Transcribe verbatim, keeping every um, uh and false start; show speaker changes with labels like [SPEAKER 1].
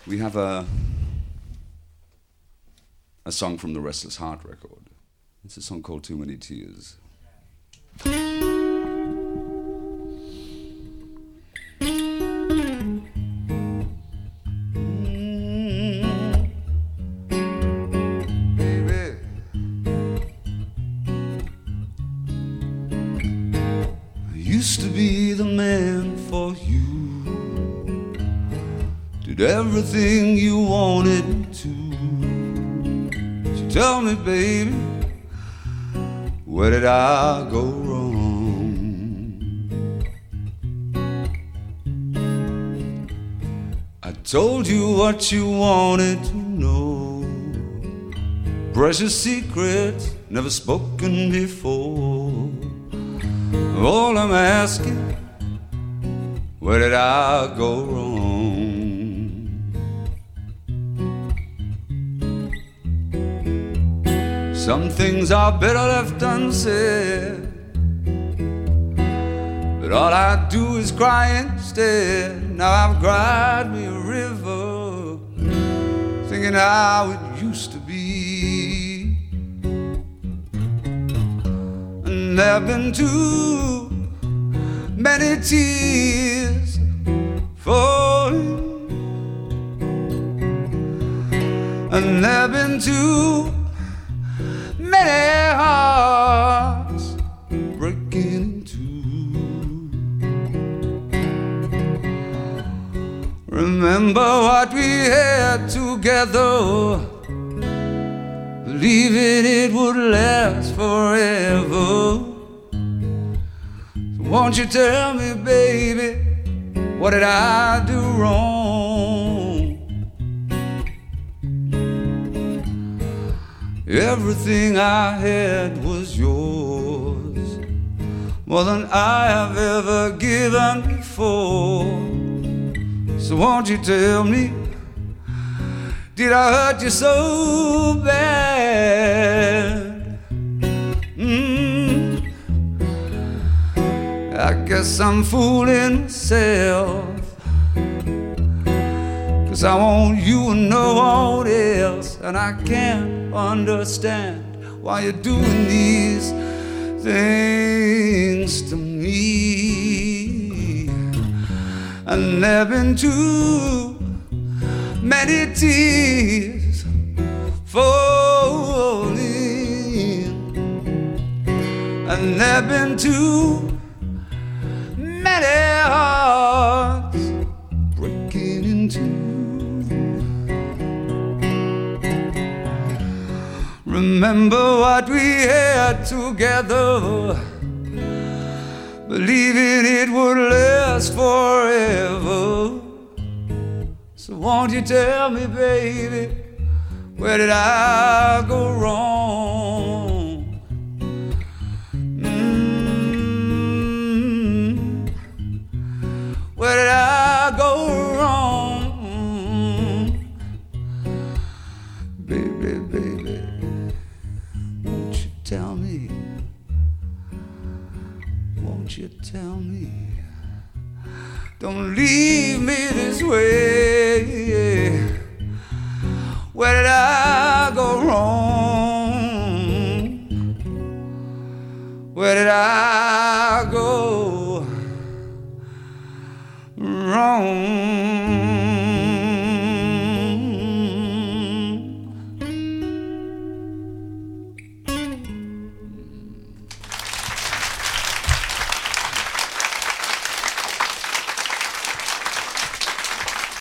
[SPEAKER 1] We have a a song from the Restless Heart record. It's a song called Too Many Tears. Used to be the man for you, did everything you wanted to. So tell me, baby, where did I go wrong? I told you what you wanted to know, precious secrets never spoken before. All I'm asking, where did I go wrong? Some things are better left unsaid, but all I do is cry instead. Now I've cried me a river, thinking how it used to be. And there've been too many tears falling, and there've been too many hearts breaking in two. Remember what we had together, believing it would last forever. So won't you tell me, baby, what did I do wrong? Everything I had was yours, more than I have ever given before. So won't you tell me, did I hurt you so bad? Mm. I guess I'm fooling myself, 'cause I want you and no one else, and I can't understand why you're doing these things to me. And there've been too many tears falling, and there've been too many hearts breaking in two. Remember what we had together, believing it would last forever. So won't you tell me, baby, where did I go wrong? Mm, where did I go wrong? Baby, baby, won't you tell me? Won't you tell me? Don't leave me this way.